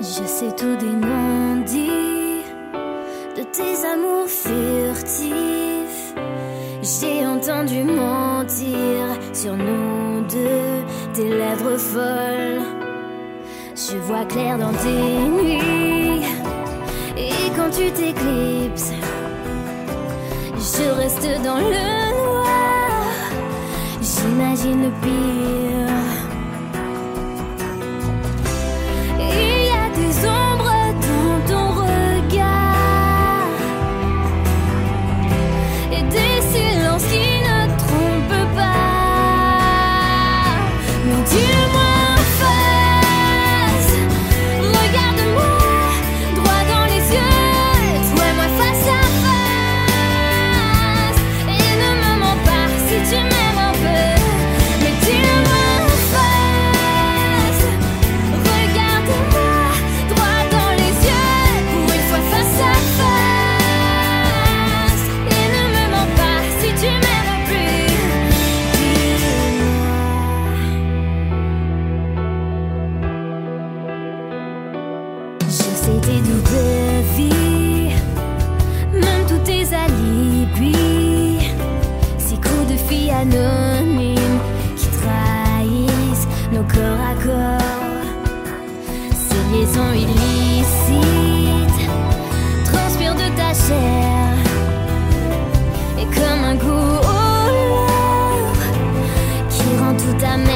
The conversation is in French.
Je sais tout des non-dits, de tes amours furtifs. J'ai entendu mentir sur nous deux, tes lèvres folles. Je vois clair dans tes nuits, et quand tu t'éclipses, je reste dans le noir. J'imagine le pire. Il y a des ombres dans ton regard et des silences qui ne trompent pas. Mais dis-moi en face, regarde-moi droit dans les yeux, toi et moi face à face, et ne me mens pas si tu m'aimes un peu. Mais dis-moi en face, regarde-moi droit dans les yeux, pour une fois face à face, et ne me mens pas si tu m'aimes plus. Dis-moi. Je sais tes doubles vies, même tous tes alibis, ces coups de filles anonymes qui trahissent nos corps à corps. Ces liaisons illicites transpirent de ta chair, et comme un goût au lourd qui rend tout amer.